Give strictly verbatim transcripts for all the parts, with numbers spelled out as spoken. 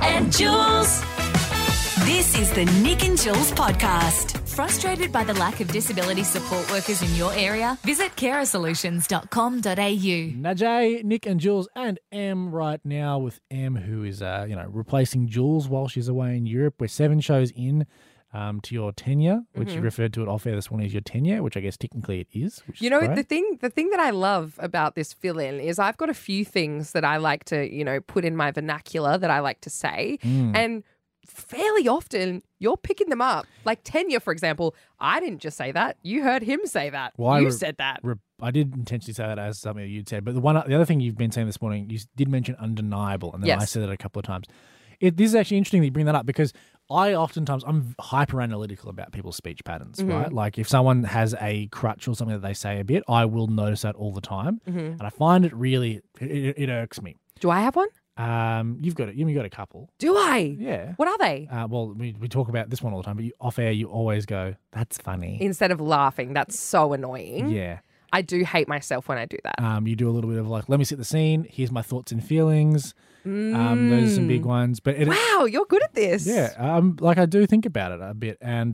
and Jules. This is the Nick and Jules podcast. Frustrated by the lack of disability support workers in your area? Visit carer solutions dot com dot a u. Najee, Nick and Jules and Em right now with Em, who is, uh, you know, replacing Jules while she's away in Europe. We're seven shows in um, to your tenure, which Mm-hmm. you referred to it off air this morning as your tenure, which I guess technically it is. Which You is know, great. the thing the thing that I love about this fill-in is I've got a few things that I like to, you know, put in my vernacular that I like to say. Mm. And fairly often you're picking them up. Like tenure, for example, I didn't just say that. You heard him say that. Well, I you re- said that. Re- I did intentionally say that as something that you'd said, but the one, the other thing you've been saying this morning, you did mention undeniable, and then Yes. I said it a couple of times. It, this is actually interesting that you bring that up because I oftentimes, I'm hyper analytical about people's speech patterns, Mm-hmm. right? Like if someone has a crutch or something that they say a bit, I will notice that all the time. Mm-hmm. And I find it really, it, it, it irks me. Do I have one? Um, you've got it. You've got a couple. Do I? Yeah. What are they? Uh, well, we, we talk about this one all the time, but you, off air, you always go, that's funny. Instead of laughing, that's so annoying. Yeah. I do hate myself when I do that. Um, you do a little bit of like, let me set the scene. Here's my thoughts and feelings. Um, those are some big ones. But it, Wow, you're good at this. yeah, um, like I do think about it a bit. And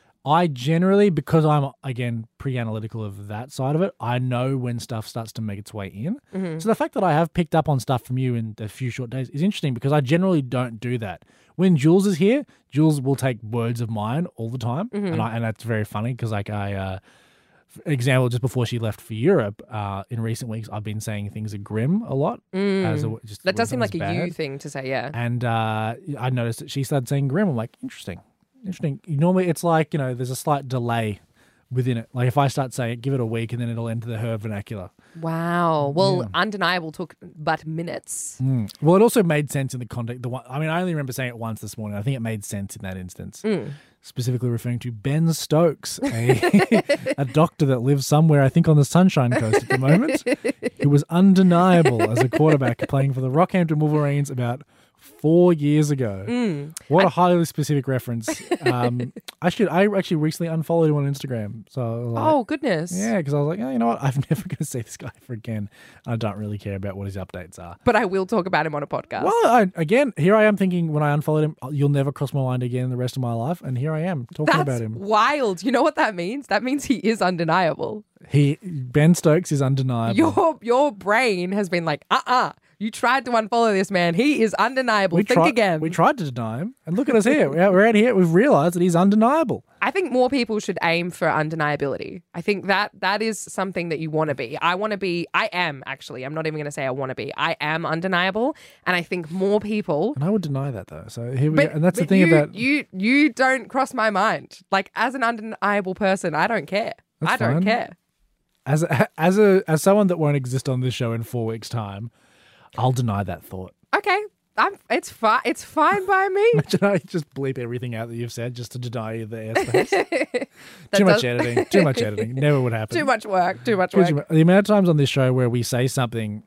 I generally, because I'm, again, pretty analytical of that side of it, I know when stuff starts to make its way in. Mm-hmm. So the fact that I have picked up on stuff from you in a few short days is interesting because I generally don't do that. When Jules is here, Jules will take words of mine all the time. Mm-hmm. And, I, and that's very funny because like I... Uh, example, just before she left for Europe, uh, in recent weeks, I've been saying things are grim a lot. As a, just That does seem when like a something's you bad. thing to say, yeah. And uh, I noticed that she started saying grim. I'm like, interesting, interesting. Normally, it's like, you know, there's a slight delay within it. Like if I start saying it, give it a week, and then it'll enter the her vernacular. Wow. Well, undeniable took but minutes. Mm. Well, it also made sense in the context. The one, I mean, I only remember saying it once this morning. I think it made sense in that instance. Mm. Specifically referring to Ben Stokes, a, a doctor that lives somewhere, I think, on the Sunshine Coast at the moment, who was undeniable as a quarterback playing for the Rockhampton Wolverines about four years ago. Mm. What a highly specific reference. Um, I should. I actually recently unfollowed him on Instagram. So I was like, Oh, goodness. yeah, because I was like, oh, you know what? I'm never going to see this guy ever again. I don't really care about what his updates are. But I will talk about him on a podcast. Well, I, again, here I am thinking when I unfollowed him, you'll never cross my mind again the rest of my life. And here I am talking That's about him. wild. You know what that means? That means he is undeniable. He Ben Stokes is undeniable. Your your brain has been like, uh-uh. You tried to unfollow this man. He is undeniable. we Think tried, again. We tried to deny him, and look at us here. We're out, we're out here. We've realised that he's undeniable. I think more people should aim for undeniability. I think that that is something that you want to be. I want to be, I am actually, I'm not even going to say I want to be. I am undeniable. And I think more people. And I would deny that though. So here we But, go. And that's the but thing you, about you. You don't cross my mind. Like as an undeniable person, I don't care. That's I don't fine. care. as a, as a as someone that won't exist on this show in four weeks' time, I'll deny that thought. Okay, I'm. It's fine. It's fine by me. Imagine I just bleep everything out that you've said just to deny the airspace. That Too much does- editing. Too much editing. Never would happen. Too much work. Too much Too work. much- The amount of times on this show where we say something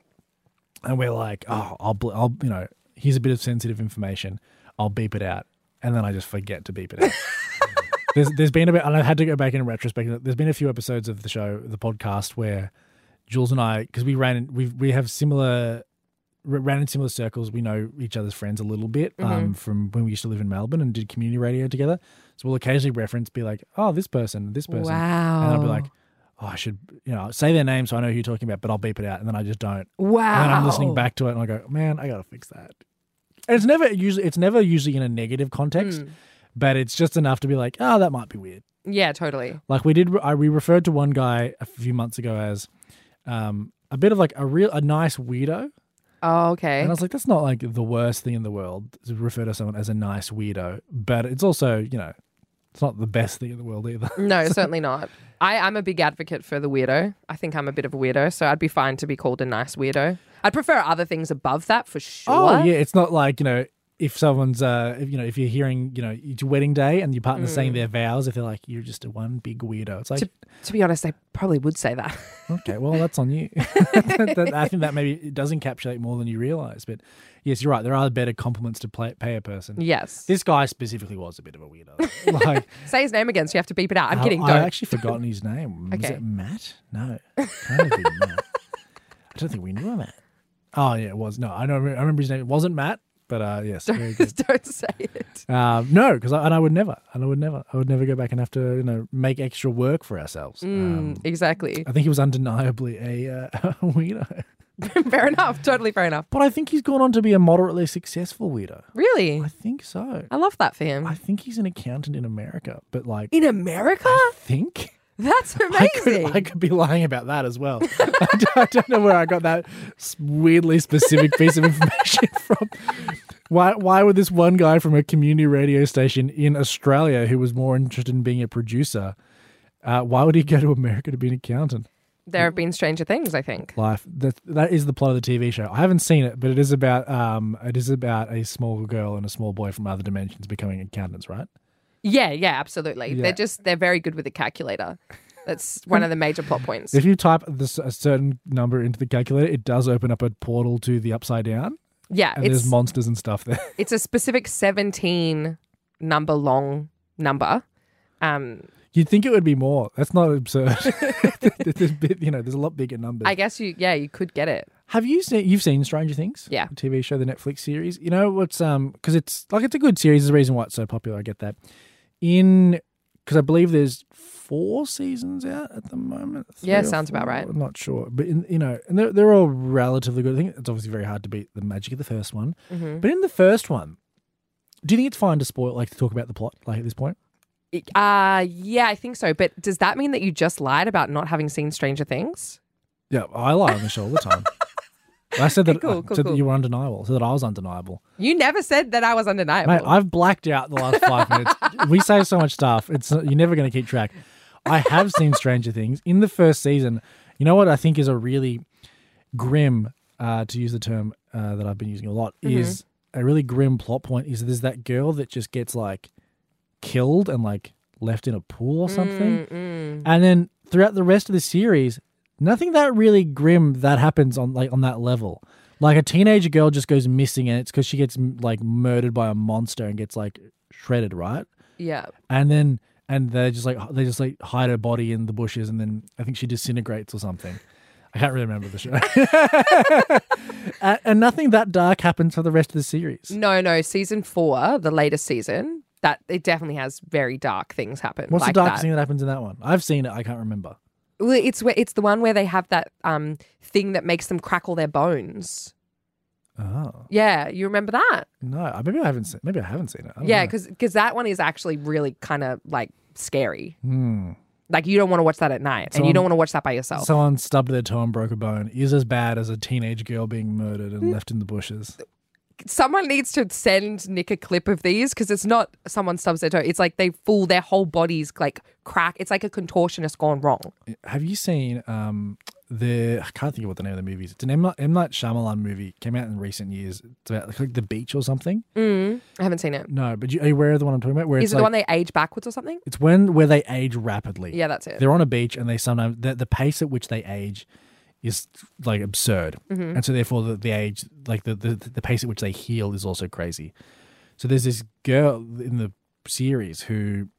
and we're like, oh, I'll, ble- I'll, you know, here's a bit of sensitive information. I'll beep it out. And then I just forget to beep it out. there's, there's been about, and I had to go back in retrospect. There's been a few episodes of the show, the podcast, where Jules and I, because we ran, in, we we have similar, ran in similar circles. We know each other's friends a little bit um, Mm-hmm. from when we used to live in Melbourne and did community radio together. So we'll occasionally reference, be like, oh, this person, this person. Wow. And I'll be like, oh, I should, you know, say their name so I know who you're talking about, but I'll beep it out. And then I just don't. Wow. And then I'm listening back to it and I go, man, I got to fix that. And it's never usually, it's never usually in a negative context, Mm. but it's just enough to be like, oh, that might be weird. Yeah, totally. Like we did, I, we referred to one guy a few months ago as um, a bit of like a real, a nice weirdo. Oh, okay. And I was like, that's not like the worst thing in the world to refer to someone as a nice weirdo, but it's also, you know, it's not the best thing in the world either. No, certainly not. I, I'm a big advocate for the weirdo. I think I'm a bit of a weirdo, so I'd be fine to be called a nice weirdo. I'd prefer other things above that for sure. Oh yeah, it's not like, you know, if someone's, uh, if, you know, if you're hearing, you know, it's your wedding day and your partner's saying their vows, if they're like, you're just a one big weirdo. It's like, To, to be honest, I probably would say that. okay, well, that's on you. That- I think that maybe it does encapsulate more than you realise. But yes, you're right. There are better compliments to play, pay a person. Yes. This guy specifically was a bit of a weirdo. Like, Say his name again, so you have to beep it out. I'm I- kidding. I Don't. actually forgotten his name. Was Okay. it Matt? No, can't have been Matt. I don't think we knew a Matt. Oh yeah, it was. No, I know. I remember his name. It wasn't Matt. But uh, yes, very good. Don't say it. Um, no, because I, and I would never, and I would never, I would never go back and have to, you know, make extra work for ourselves. Mm, Um, exactly. I think he was undeniably a uh, weirdo, Fair enough. Totally fair enough. but I think he's gone on to be a moderately successful weirdo. Really? I think so. I love that for him. I think he's an accountant in America, but like, In America? I think. That's I could, amazing. I could be lying about that as well. I, don't, I don't know where I got that s- weirdly specific piece of information from. Why Why would this one guy from a community radio station in Australia who was more interested in being a producer, uh, why would he go to America to be an accountant? There have been stranger things, I think. Life. That that is the plot of the T V show. I haven't seen it, but it is about um it is about a small girl and a small boy from other dimensions becoming accountants, right? Yeah, yeah, absolutely. Yeah. They're just they're very good with the calculator. That's one of the major plot points. If you type this, a certain number into the calculator, it does open up a portal to the upside down, Yeah, and it's there's monsters and stuff there. it's a specific seventeen number long number. Um, You'd think it would be more. That's not absurd. there's, bit, you know, there's a lot bigger numbers. I guess you yeah, you could get it. Have you seen? You've seen Stranger Things? Yeah. The T V show, the Netflix series. You know what's um because it's like it's a good series. There's a reason why it's so popular. I get that. In because I believe there's four seasons out at the moment. Three Yeah, or sounds about four, right. I'm not sure, but in, you know, and they're they're all relatively good. I think it's obviously very hard to beat the magic of the first one. Mm-hmm. But in the first one, do you think it's fine to spoil, like to talk about the plot, like at this point? Uh yeah, I think so. But does that mean that you just lied about not having seen Stranger Things? Yeah, I lie on the show all the time. I said that, Cool, I cool, said cool. that you were undeniable. I said that I was undeniable. You never said that I was undeniable. Mate, I've blacked out the last five minutes. We say so much stuff. It's you're never going to keep track. I have seen Stranger Things in the first season. You know what I think is a really grim, uh, to use the term uh, that I've been using a lot, Mm-hmm. is a really grim plot point. Is there's that girl that just gets like killed and like left in a pool or something, Mm-mm. and then throughout the rest of the series, nothing that really grim that happens on like on that level. Like a teenage girl just goes missing, and it's because she gets m- like murdered by a monster and gets like shredded, right? Yeah. And then and they just like they just like hide her body in the bushes, and then I think she disintegrates or something. I can't really remember the show. and, and nothing that dark happens for the rest of the series. No, no, season four, the latest season, that it definitely has very dark things happen. What's like the darkest that. thing that happens in that one? I've seen it. I can't remember. Well, it's where it's the one where they have that um thing that makes them crackle their bones. Oh Yeah, you remember that? no, I- maybe I haven't seen. Maybe I haven't seen it. I don't Yeah, know. because that one is actually really kind of like scary. Hmm. Like you don't want to watch that at night, and Someone- you don't want to watch that by yourself. Someone stubbed their toe and broke a bone is as bad as a teenage girl being murdered and left in the bushes. Someone needs to send Nick a clip of these because it's not someone stubs their toe. It's like they fool their whole bodies like crack. It's like a contortionist gone wrong. Have you seen um the? I can't think of what the name of the movie is. It's an M. Night- M. Night Shyamalan movie. Came out in recent years. It's about like the beach or something. Mm, I haven't seen it. No, but you, are you aware of the one I'm talking about? Where Is it's it like, the one they age backwards or something? It's when where they age rapidly. Yeah, that's it. They're on a beach and they sometimes the, the pace at which they age is like absurd, Mm-hmm. and so therefore the, the age like the, the the pace at which they heal is also crazy. So there's this girl in the series who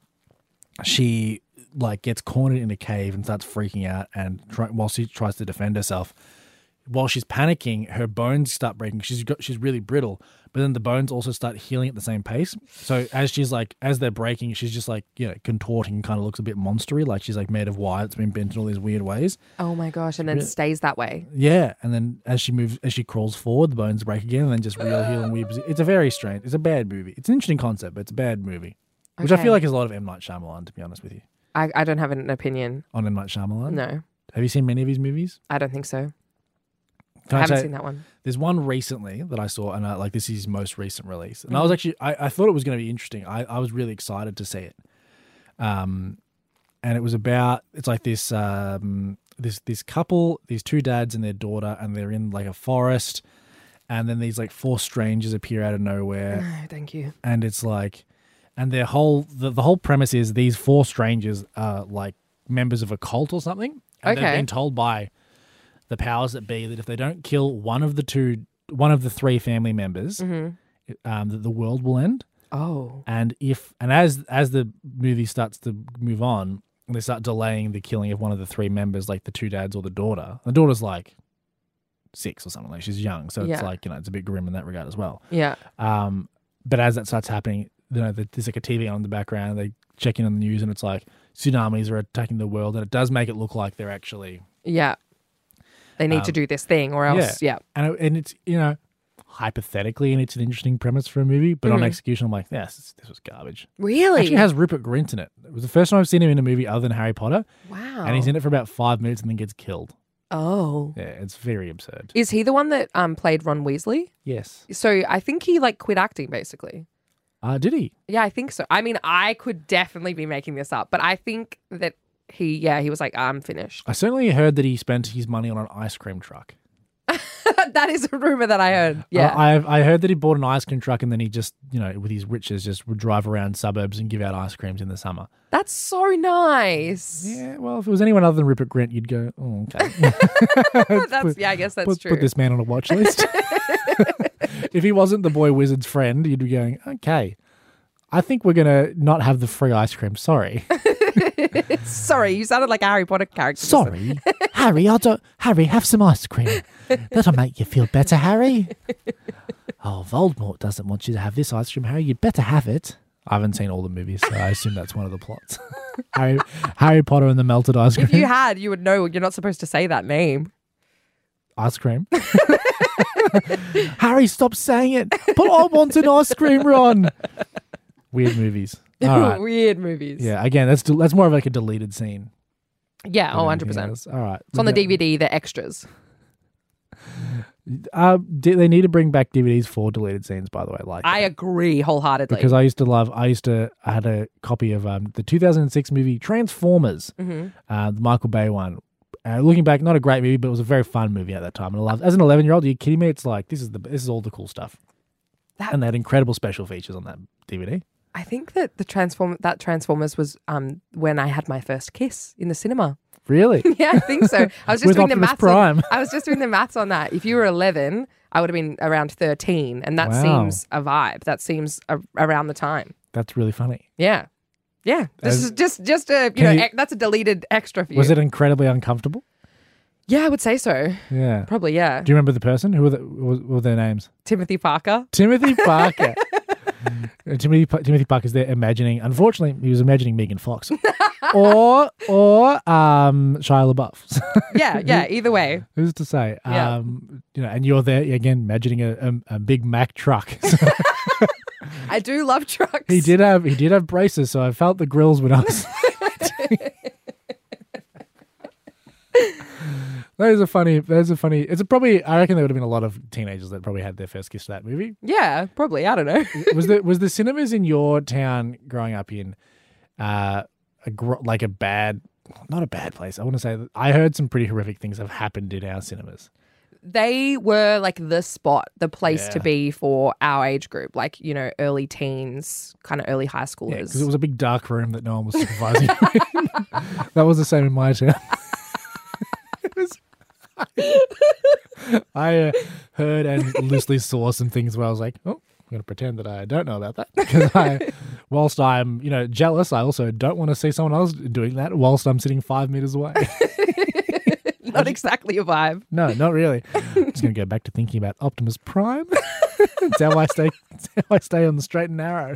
she like gets cornered in a cave and starts freaking out, and try, while she tries to defend herself, while she's panicking, her bones start breaking. She's got she's really brittle, but then the bones also start healing at the same pace. So as she's like as they're breaking, she's just like you know contorting, kind of looks a bit monstery, like she's like made of wire that's been bent in all these weird ways. Oh my gosh! And then Really? stays that way. Yeah, and then as she moves, as she crawls forward, the bones break again, and then just real heal and weird. It's a very strange. It's a bad movie. It's an interesting concept, but it's a bad movie, which I Okay. feel like is a lot of M Night Shyamalan. To be honest with you, I, I don't have an opinion. on M Night Shyamalan. No, Have you seen many of his movies? I don't think so. Can I haven't say- seen that one. There's one recently that I saw, and I, like this is his most recent release, and I Mm-hmm. was actually I, I thought it was going to be interesting. I, I was really excited to see it, um, and it was about it's like this um this this couple, these two dads and their daughter, and they're in like a forest, and then these like four strangers appear out of nowhere, No, thank you. and it's like, and their whole the, the whole premise is these four strangers are like members of a cult or something, and Okay. they've been told by the powers that be that if they don't kill one of the two, one of the three family members, Mm-hmm. um, that the world will end. Oh, And if and as as the movie starts to move on, they start delaying the killing of one of the three members, like the two dads or the daughter. The daughter's like six or something. Like she's young, so it's Yeah. like, you know, it's a bit grim in that regard as well. Yeah. Um, but as that starts happening, you know, there's like a T V on in the background. They check in on the news, and it's like tsunamis are attacking the world, and it does make it look like they're actually Yeah. They need to Um, do this thing, or else, yeah. and it, and it's, you know, hypothetically, and it's an interesting premise for a movie, but on Mhm. execution, I'm like, yes, this, this was garbage. Really? Actually, it has Rupert Grint in it. It was the first time I've seen him in a movie other than Harry Potter, Wow. and he's in it for about five minutes and then gets killed. Oh. Yeah, it's very absurd. Is he the one that um played Ron Weasley? Yes. So I think he like quit acting basically. Uh, did he? Yeah, I think so. I mean, I could definitely be making this up, but I think that he, yeah, he was like, I'm finished. I certainly heard that he spent his money on an ice cream truck. That is a rumor that I heard. Yeah. I, I've, I heard that he bought an ice cream truck and then he just, you know, with his riches, just would drive around suburbs and give out ice creams in the summer. That's so nice. Yeah, well, if it was anyone other than Rupert Grint, you'd go, oh, okay. That's, yeah, I guess that's put, true. Put this man on a watch list. If he wasn't the boy wizard's friend, you'd be going, okay, I think we're going to not have the free ice cream. Sorry. Sorry, you sounded like a Harry Potter character. Sorry. Harry, I don't, Harry, have some ice cream. That'll make you feel better, Harry. Oh, Voldemort doesn't want you to have this ice cream, Harry. You'd better have it. I haven't seen all the movies, so I assume that's one of the plots. Harry, Harry Potter and the melted ice cream. If you had, you would know you're not supposed to say that name. Ice cream. Harry, stop saying it. But I want an ice cream, Ron. Weird movies. All right. Weird movies. Yeah, again, that's that's more of like a deleted scene. Yeah, oh, than one hundred anything percent. else. All right. It's on the D V D, the extras. Uh, do they need to bring back D V Ds for deleted scenes, by the way? Like, I that? agree wholeheartedly. Because I used to love, I used to, I had a copy of um, the two thousand six movie Transformers, mm-hmm. uh, the Michael Bay one. Uh, looking back, not a great movie, but it was a very fun movie at that time. And I loved, as an eleven year old, are you kidding me? It's like, this is the this is all the cool stuff. That- and they had incredible special features on that D V D. I think that the transform that Transformers was um when I had my first kiss in the cinema. Really? Yeah, I think so. I was just With doing the Optimus maths. Prime. On, I was just doing the maths on that. If you were eleven, I would have been around thirteen, and that Wow. seems a vibe. That seems a, around the time. That's really funny. Yeah, yeah. This As- is just just a you Can know you- ec- that's a deleted extra for you. Was it incredibly uncomfortable? Yeah, I would say so. Yeah. Probably, yeah. Do you remember the person? Who were, the, what were their names? Timothy Parker. Timothy Parker. Uh, Timothy Pa- Timothy Parker's there imagining. Unfortunately, he was imagining Megan Fox, or or um, Shia LaBeouf. Yeah, yeah. Either way. Who's to say? Yeah. Um, you know, and you're there again, imagining a, a, a Big Mac truck. I do love trucks. he did have he did have braces, so I felt the grills when I was. Those are funny. Those are funny. It's a probably. I reckon there would have been a lot of teenagers that probably had their first kiss to that movie. Yeah, probably. I don't know. was the was the cinemas in your town growing up in, uh, a gro- like a bad, not a bad place. I want to say that I heard some pretty horrific things have happened in our cinemas. They were like the spot, the place Yeah. to be for our age group, like, you know, early teens, kind of early high Yeah, schoolers. because it was a big dark room that no one was supervising. That was the same in my town. It was- I uh, heard and loosely saw some things where I was like, oh, I'm going to pretend that I don't know about that. Because I, whilst I'm, you know, jealous, I also don't want to see someone else doing that whilst I'm sitting five meters away. Not exactly a vibe. No, not really. I'm just going to go back to thinking about Optimus Prime. It's how I stay, it's how I stay on the straight and narrow.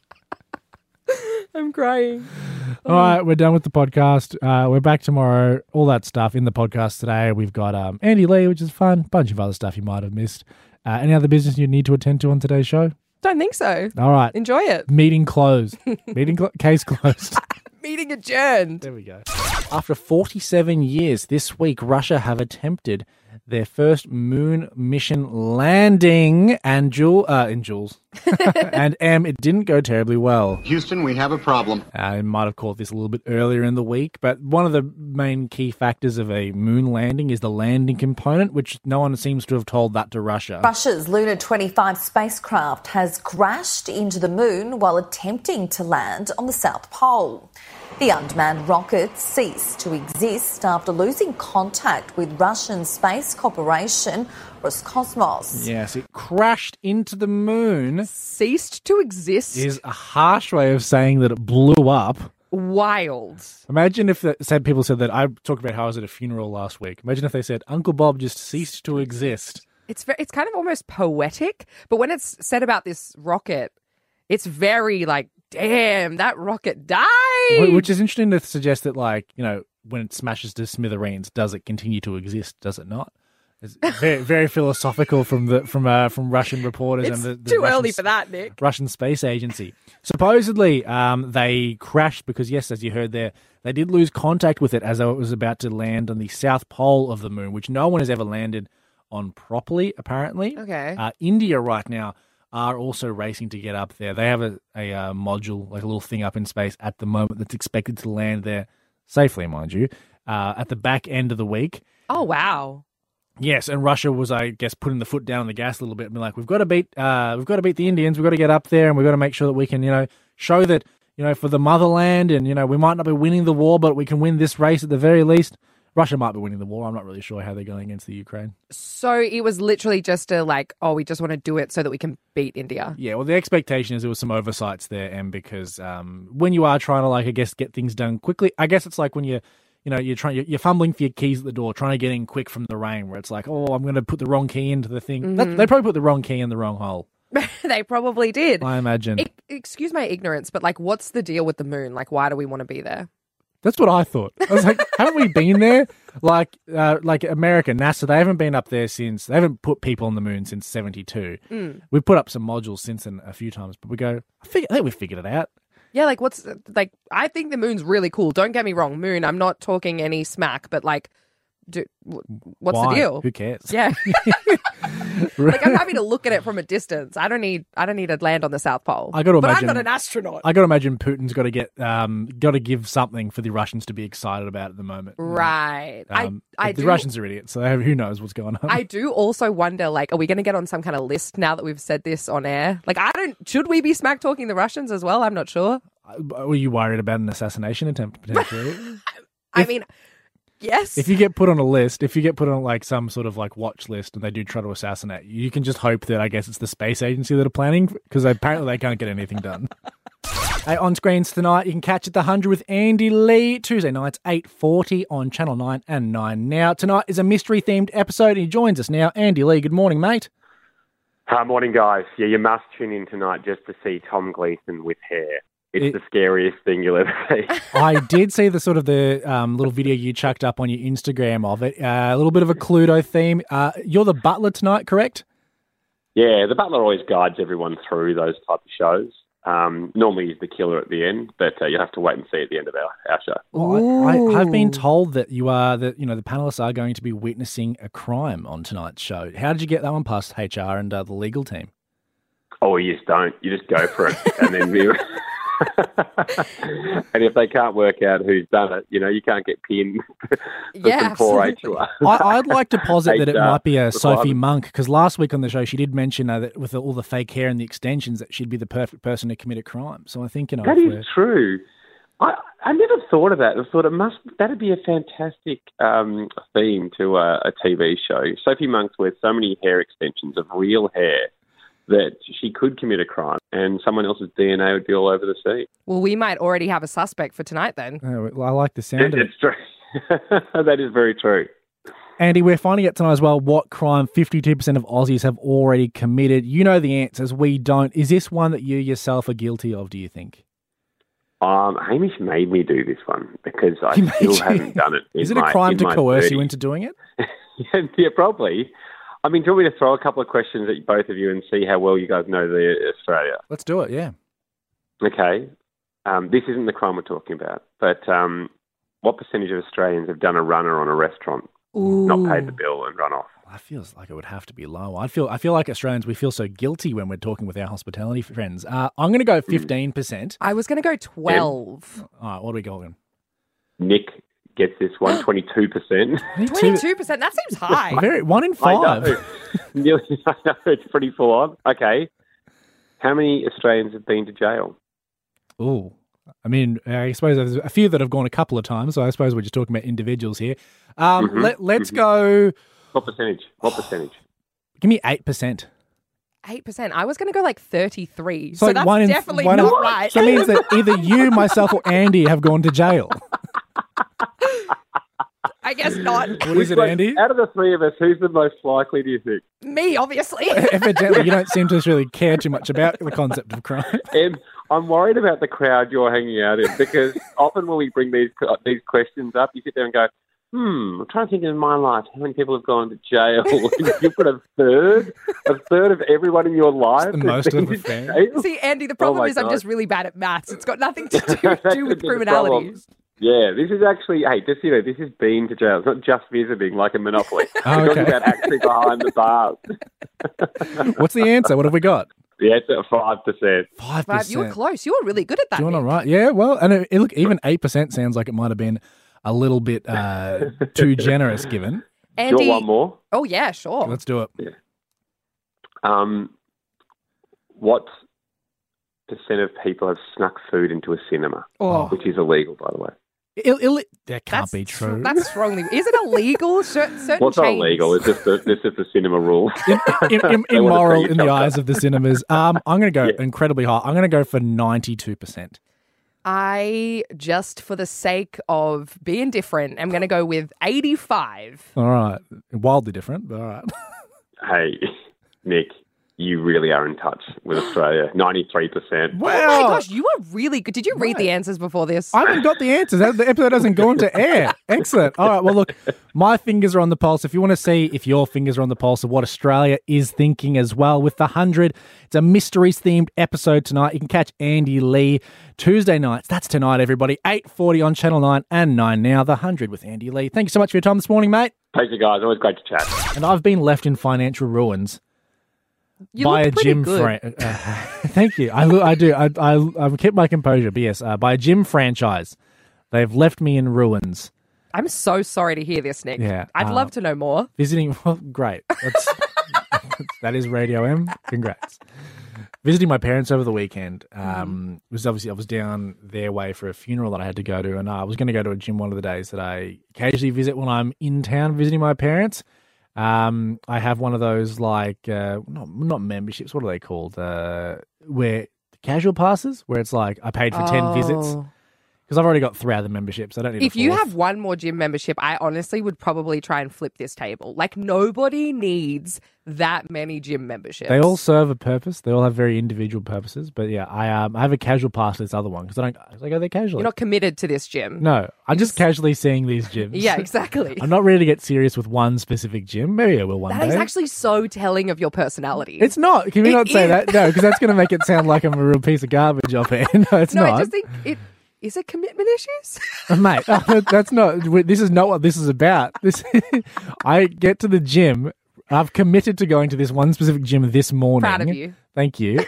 I'm crying. All right, we're done with the podcast. Uh, we're back tomorrow. All that stuff in the podcast today. We've got um, Andy Lee, which is fun. Bunch of other stuff you might have missed. Uh, any other business you need to attend to on today's show? Don't think so. All right. Enjoy it. Meeting closed. Meeting cl- case closed. Meeting adjourned. There we go. After forty-seven years, this week, Russia have attempted their first moon mission landing, and Jules, uh, in Jules, and M, it didn't go terribly well. Houston, we have a problem. I might have caught this a little bit earlier in the week, but one of the main key factors of a moon landing is the landing component, which no one seems to have told that to Russia. Russia's Luna twenty-five spacecraft has crashed into the moon while attempting to land on the South Pole. The unmanned rocket ceased to exist after losing contact with Russian space corporation Roscosmos. Yes, it crashed into the moon Ceased to exist. is a harsh way of saying that it blew up. wild. Imagine if the, said people said that. I talked about how I was at a funeral last week. Imagine if they said Uncle Bob just ceased to exist. It's ve- it's kind of almost poetic, but when it's said about this rocket, it's very like, damn, that rocket died. Which is interesting to suggest that, like, you know, when it smashes to smithereens, does it continue to exist? Does it not? It's very, very philosophical from the from uh, from Russian reporters. It's and the, the too Russian, early for that, Nick. Russian Space Agency. Supposedly, um, they crashed because, yes, as you heard there, they did lose contact with it as though it was about to land on the south pole of the moon, which no one has ever landed on properly, apparently. Okay. Uh, India right now are also racing to get up there. They have a, a uh, module, like a little thing up in space at the moment that's expected to land there safely, mind you, uh, at the back end of the week. Oh, wow. Yes, and Russia was, I guess, putting the foot down on the gas a little bit and be like, we've got to beat, uh, we've got to beat the Indians. We've got to get up there, and we've got to make sure that we can, you know, show that, you know, for the motherland, and you know, we might not be winning the war, but we can win this race at the very least. Russia might be winning the war. I'm not really sure how they're going against the Ukraine. So it was literally just a like, oh, we just want to do it so that we can beat India. Yeah, well, the expectation is there was some oversights there, and because um, when you are trying to, like, I guess, get things done quickly, I guess it's like when you. You know, you're trying, you're, you're fumbling for your keys at the door, trying to get in quick from the rain, where it's like, oh, I'm going to put the wrong key into the thing. Mm-hmm. That, they probably put the wrong key in the wrong hole. They probably did. I imagine. It, excuse my ignorance, but like, what's the deal with the moon? Like, why do we want to be there? That's what I thought. I was like, haven't we been there? Like, uh, like America, NASA, they haven't been up there since, they haven't put people on the moon since seventy-two. Mm. We've put up some modules since then a few times, but we go, I, figure, I think we figured it out. Yeah, like what's like? I think the moon's really cool. Don't get me wrong, moon. I'm not talking any smack, but like, do, what's Why? the deal? Who cares? Yeah, like I'm happy to look at it from a distance. I don't need. I don't need to land on the South Pole. I got to but imagine. I'm not an astronaut. I got to imagine Putin's got to get, um, got to give something for the Russians to be excited about at the moment. Right. Um, I. I the do, Russians are idiots, so who knows what's going on. I do also wonder, like, are we going to get on some kind of list now that we've said this on air? Like, I don't. Should we be smack talking the Russians as well? I'm not sure. Were you worried about an assassination attempt potentially? I if, mean, yes. If you get put on a list, if you get put on like some sort of like watch list and they do try to assassinate you, you can just hope that I guess it's the space agency that are planning, because apparently they can't get anything done. Hey, on screens tonight, you can catch it the one hundred with Andy Lee, Tuesday nights, eight forty on Channel nine and nine Now. Tonight is a mystery-themed episode, and he joins us now. Andy Lee, good morning, mate. Hi, morning, guys. Yeah, you must tune in tonight just to see Tom Gleeson with hair. It's it, the scariest thing you'll ever see. I did see the sort of the um, little video you chucked up on your Instagram of it. Uh, a little bit of a Cluedo theme. Uh, you're the butler tonight, correct? Yeah, the butler always guides everyone through those type of shows. Um, normally he's the killer at the end, but uh, you'll have to wait and see at the end of our, our show. Well, I, I, I've been told that you are that you know the panelists are going to be witnessing a crime on tonight's show. How did you get that one past H R and uh, the legal team? Oh, you just don't. You just go for it, and then you. And if they can't work out who's done it, you know, you can't get pinned for yeah, some poor H R. I, I'd like to posit that it might be a Sophie Monk, because last week on the show she did mention uh, that with all the fake hair and the extensions that she'd be the perfect person to commit a crime. So I think, you know... That is true. I, I never thought of that. I thought it must that'd be a fantastic um, theme to a, a T V show. Sophie Monk wears so many hair extensions of real hair that she could commit a crime and someone else's D N A would be all over the sea. Well, we might already have a suspect for tonight then. Oh, well, I like the sound it, of it. It's true. That is very true. Andy, we're finding out tonight as well what crime fifty-two percent of Aussies have already committed. You know the answers, we don't. Is this one that you yourself are guilty of, do you think? Um, Hamish made me do this one because I still you. haven't done it. Is it a my, crime to coerce thirties. You into doing it? yeah, yeah, probably. I mean, do you want me to throw a couple of questions at both of you and see how well you guys know the Australia? Let's do it, yeah. Okay. Um, this isn't the crime we're talking about, but um, what percentage of Australians have done a runner on a restaurant, Ooh. not paid the bill and run off? I feel like it would have to be low. I feel I feel like Australians, we feel so guilty when we're talking with our hospitality friends. Uh, I'm going to go fifteen percent. I was going to go twelve. Yeah. All right, what are we going? Nick gets this one, twenty-two percent. twenty-two percent? That seems high. Very, one in five. I know. Nearly, I know, it's pretty full on. Okay. How many Australians have been to jail? Oh, I mean, I suppose there's a few that have gone a couple of times, so I suppose we're just talking about individuals here. Um, mm-hmm. let, let's mm-hmm. go... What percentage? What percentage? Give me eight percent. eight percent. I was going to go like thirty-three. So, So, that's one in- definitely one in- not right. So it means that either you, myself, or Andy have gone to jail. I guess not. What is it, Like, Andy? Out of the three of us, who's the most likely, do you think? Me, obviously. Evidently, you don't seem to really care too much about the concept of crime. And I'm worried about the crowd you're hanging out in because often when we bring these these questions up, you sit there and go, hmm, I'm trying to think in my life how many people have gone to jail. You've got a third, a third of everyone in your life. the most has been of a to fan. jail. See, Andy, the problem Oh my is I'm God. just really bad at maths. It's got nothing to do, That do with could be the criminality. problem. Yeah, this is actually, hey, just, you know, this is being to jail. It's not just visiting like a Monopoly. Oh, We're okay. talking about actually behind the bars. What's the answer? What have we got? Yeah, it's at five percent. Five Right, percent. you were close. You were really good at that. Doing all Nick. right. Yeah, well, and it, it- look, even eight percent sounds like it might have been a little bit uh, too generous given. Do you Andy, want one more? oh yeah, sure. Let's do it. Um, what percent of people have snuck food into a cinema? Oh. Which is illegal, by the way. Ill, Ill, that can't That's be true. That's strongly. Is it illegal? Certain, certain Well, it's not chains- illegal. It's just the, it's just the cinema rule. Im- im- im- They wanna immoral see in the yourself. eyes of the cinemas. Um, I'm going to go Yeah. incredibly high. I'm going to go for ninety-two percent. I just, for the sake of being different, I'm going to go with eighty-five. All right. Wildly different, but all right. Hey, Nick, you really are in touch with Australia. ninety-three percent. Oh my gosh, you are really good. Did you read the answers before this? I haven't got the answers. The episode hasn't gone to air. Excellent. All right. Well, look, my fingers are on the pulse. If you want to see if your fingers are on the pulse of what Australia is thinking as well, with the one hundred, it's a mysteries themed episode tonight. You can catch Andy Lee Tuesday nights. That's tonight, everybody. eight forty on Channel nine and nine now. The one hundred with Andy Lee. Thank you so much for your time this morning, mate. Thank you, guys. Always great to chat. And I've been left in financial ruins You by a look pretty gym good. fran- uh, thank you. I look, I do. I I I've kept my composure. But yes, uh, by a gym franchise, they've left me in ruins. I'm so sorry to hear this, Nick. Yeah, I'd uh, love to know more. Visiting, well, great. That's, that is Radio M. Congrats. Visiting my parents over the weekend. Um, was obviously I was down their way for a funeral that I had to go to, and I was going to go to a gym one of the days that I occasionally visit when I'm in town visiting my parents. Um, I have one of those like uh, not not memberships. What are they called? Uh, where casual passes, where it's like I paid for ten visits Oh. because I've already got three other memberships. I don't need. If a you fourth. have one more gym membership, I honestly would probably try and flip this table. Like, nobody needs that many gym memberships. They all serve a purpose. They all have very individual purposes. But yeah, I um I have a casual pass to this other one because I don't I go there casually. You're not committed to this gym. no, I'm just casually seeing these gyms. Yeah, exactly. I'm not ready to get serious with one specific gym. Maybe I will one That is day. actually so telling of your personality. It's not. Can we It not say is. that? No, because that's going to make it sound like I'm a real piece of garbage off air. No, it's no, not. I just think it is it commitment issues. Mate, that's not. This is not what this is about. This, I get to the gym. I've committed to going to this one specific gym this morning. Proud of you. Thank you.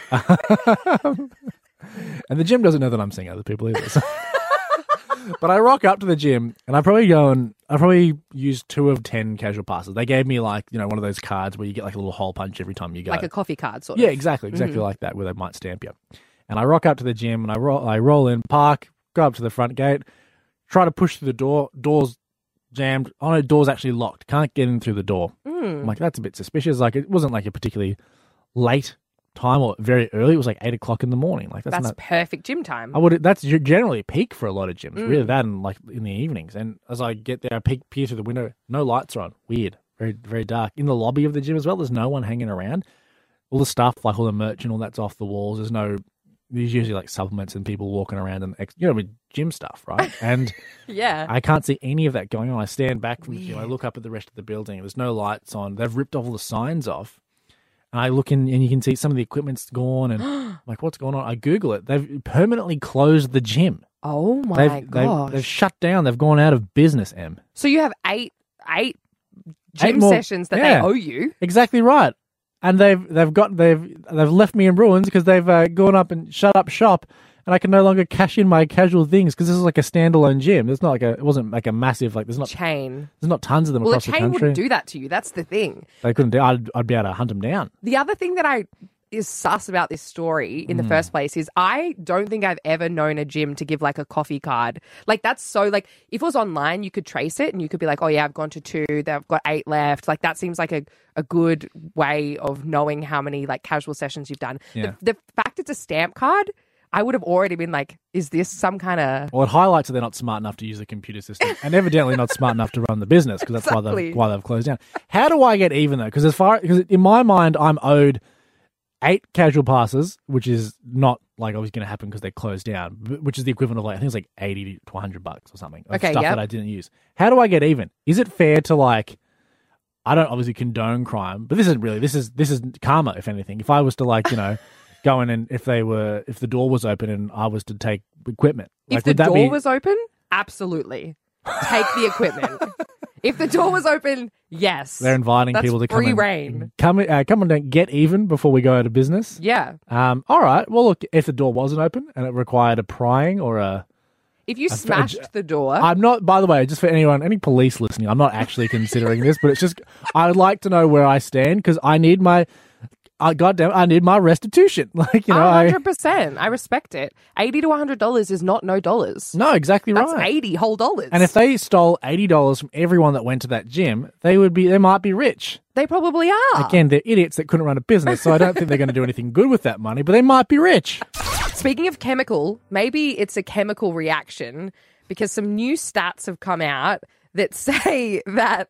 And the gym doesn't know that I'm seeing other people either. So. But I rock up to the gym, and I probably go and I probably use two of ten casual passes. They gave me like you know one of those cards where you get like a little hole punch every time you go. Like a coffee card, sort Yeah, of. exactly, exactly like that, where they might stamp you. And I rock up to the gym, and I roll, I roll in, park, go up to the front gate, try to push through the door. Door's jammed. Oh no, door's actually locked. Can't get in through the door. I'm like, that's a bit suspicious. Like it wasn't like a particularly late time or very early. It was like eight o'clock in the morning. Like that's, That's not. perfect gym time. I would. That's generally peak for a lot of gyms. Really, that and like in the evenings. And as I get there, I peek, peer through the window. No lights are on. Weird. Very, very dark. In the lobby of the gym as well, there's no one hanging around. All the stuff, like all the merch and all that's off the walls. There's no. There's usually like supplements and people walking around and ex- you know, with gym stuff, right? And yeah. I can't see any of that going on. I stand back from the gym. I look up at the rest of the building. There's no lights on. They've ripped all the signs off. And I look in and you can see some of the equipment's gone. And I'm like, what's going on? I Google it. They've permanently closed the gym. oh my They've, gosh. they've, they've shut down. They've gone out of business, Em. so you have eight eight gym Eight more- sessions that yeah. they owe you. Exactly right. And they've they've got they've they've left me in ruins because they've uh, gone up and shut up shop, and I can no longer cash in my casual things because this is like a standalone gym. There's not like a it wasn't like a massive like there's not Chain. there's not tons of them Well, a across the chain country. wouldn't do that to you. That's the thing. They couldn't do. I'd I'd be able to hunt them down. The other thing that I is sus about this story in the Mm. first place is I don't think I've ever known a gym to give like a coffee card. Like that's so like if it was online, you could trace it and you could be like, oh yeah, I've gone to two, they've got eight left. Like that seems like a, a good way of knowing how many like casual sessions you've done. Yeah. The, the fact it's a stamp card, I would have already been like, is this some kind of... Well, it highlights that they're not smart enough to use the computer system and evidently not smart enough to run the business because that's why, Exactly. they've, why they've closed down. How do I get even, though? Because as far because in my mind, I'm owed eight casual passes, which is not like always going to happen because they closed down, b- which is the equivalent of like, I think it's like eighty to one hundred bucks or something of Okay, stuff yep. that I didn't use. How do I get even? Is it fair to like... I don't obviously condone crime, but this isn't really, this is this is karma, if anything. If I was to like, you know... go in and if they were if the door was open and I was to take equipment. Like, If the would that door be, was open, absolutely. Take the equipment. If the door was open, yes. they're inviting That's people to come free and reign. come uh, come and get even before we go out of business. Yeah. Um, all right. Well, look, if the door wasn't open and it required a prying or a, If you a- smashed the door, I'm not. By the way, just for anyone, any police listening, I'm not actually considering this, but it's just I would like to know where I stand because I need my. I goddamn, I need my restitution. Like you know, one I hundred percent. I respect it. eighty to one hundred dollars is not no dollars. no, exactly That's right. eighty whole dollars. And if they stole eighty dollars from everyone that went to that gym, they would be. They might be rich. They probably are. Again, they're idiots that couldn't run a business, so I don't think they're going to do anything good with that money. But they might be rich. Speaking of chemical, maybe it's a chemical reaction because some new stats have come out that say that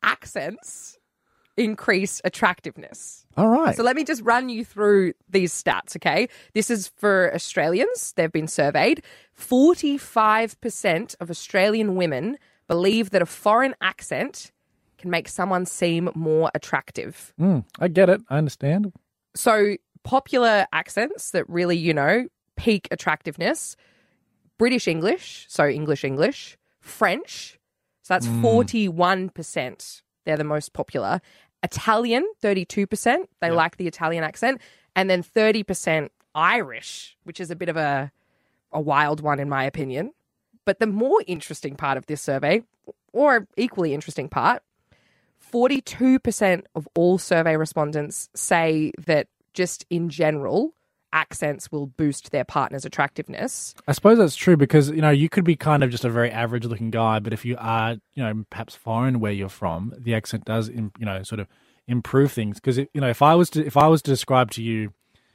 accents increase attractiveness. All right. So let me just run you through these stats, okay? This is for Australians. They've been surveyed. forty-five percent of Australian women believe that a foreign accent can make someone seem more attractive. Mm, I get it. I understand. So popular accents that really, you know, peak attractiveness, British English, so English English, French, so that's forty-one percent. They're the most popular. Italian, thirty-two percent. They like the Italian accent. And then thirty percent Irish, which is a bit of a, a wild one in my opinion. But the more interesting part of this survey, or equally interesting part, forty-two percent of all survey respondents say that just in general, accents will boost their partner's attractiveness. I suppose that's true because, you know, you could be kind of just a very average looking guy, but if you are, you know, perhaps foreign where you're from, the accent does, im- you know, sort of improve things. Because, you know, if I was to, if I was to describe to you,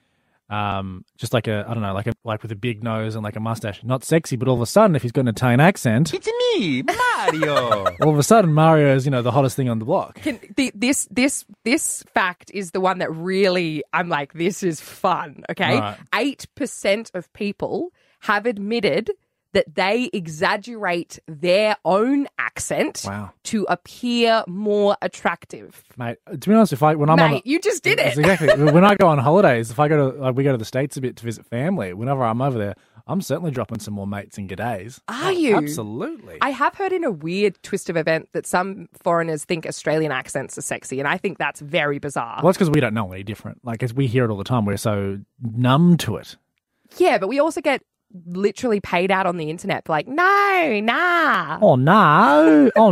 um, just like a, I don't know, like a, like with a big nose and like a mustache, not sexy, but all of a sudden, if he's got an Italian accent, It's me, Mario. all of a sudden Mario is, you know, the hottest thing on the block. Can, the, this this this fact is the one that really I'm like, this is fun. Okay, Right. eight percent of people have admitted that they exaggerate their own accent Wow. to appear more attractive. Mate, to be honest, if I, when I'm on Mate, you just did That's it. exactly. When I go on holidays, if I go to like we go to the States a bit to visit family, whenever I'm over there, I'm certainly dropping some more mates and g'days. Are Oh, you? Absolutely. I have heard in a weird twist of event that some foreigners think Australian accents are sexy, and I think that's very bizarre. Well, that's because we don't know any different. Like, as we hear it all the time, we're so numb to it. Yeah, but we also get literally paid out on the internet for like, no, nah. Oh no! Oh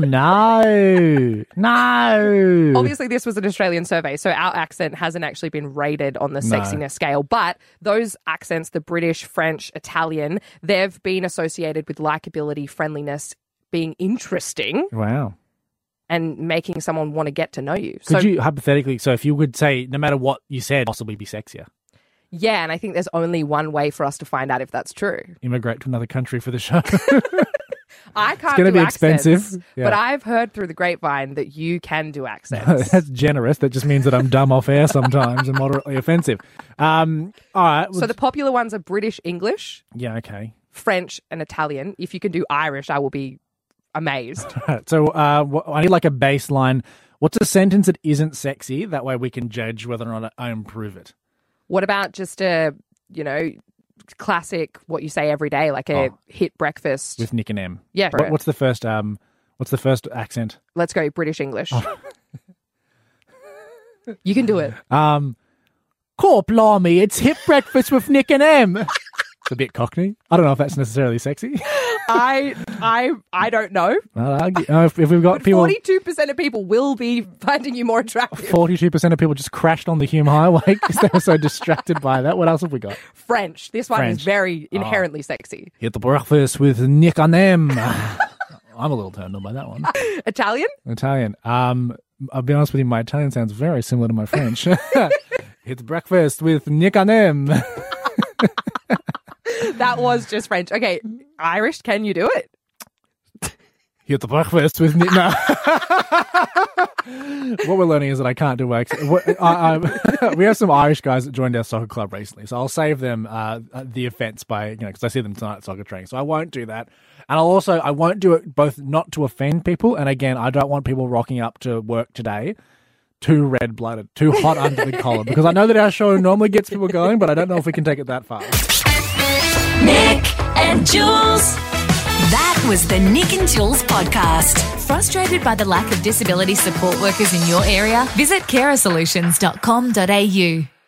no! No! Obviously, this was an Australian survey, so our accent hasn't actually been rated on the No. sexiness scale. But those accents, the British, French, Italian, they've been associated with likability, friendliness, being interesting, Wow. and making someone want to get to know you. Could so, you hypothetically? So, if you would say, no matter what you said, possibly be sexier, yeah, and I think there's only one way for us to find out if that's true. immigrate to another country for the show. I can't gonna do be accents, expensive. Yeah. but I've heard through the grapevine that you can do accents. That's generous. That just means that I'm dumb off air sometimes and moderately offensive. Um. All right. So the popular ones are British English, yeah. Okay. French, and Italian. If you can do Irish, I will be amazed. So uh, wh- I need like a baseline. What's a sentence that isn't sexy? That way we can judge whether or not I improve it. What about just a, you know, classic, what you say every day, like a Oh. hit breakfast? With Nick and M. Yeah, What, right. what's the first? Um. What's the first accent? Let's go British English. Oh. You can do it. Um. Core blimey, it's hip breakfast with Nick and M. It's a bit cockney. I don't know if that's necessarily sexy. I I I don't know. Well, I'll gi- uh, if, if we've got But people, forty-two percent of people will be finding you more attractive. forty-two percent of people just crashed on the Hume Highway because they were so distracted by that. What else have we got? French. This one French. is very inherently sexy. Hit the breakfast with Nick on them. I'm a little turned on by that one. Italian? Italian. Um, I'll be honest with you, my Italian sounds very similar to my French. Hit the breakfast with Nick on them. That was just French. Okay, Irish, can you do it? Hit the breakfast with Nick. No. What we're learning is that I can't do accent. What- I, I, we have some Irish guys that joined our soccer club recently, so I'll save them uh, the offence by, you know, because I see them tonight at soccer training, so I won't do that. And I'll also, I won't do it both not to offend people, and again, I don't want people rocking up to work today too red-blooded, too hot under the collar, because I know that our show normally gets people going, but I don't know if we can take it that far. Nick and Jules. That was the Nick and Jules podcast. Frustrated by the lack of disability support workers in your area? Visit carer solutions dot com dot a u.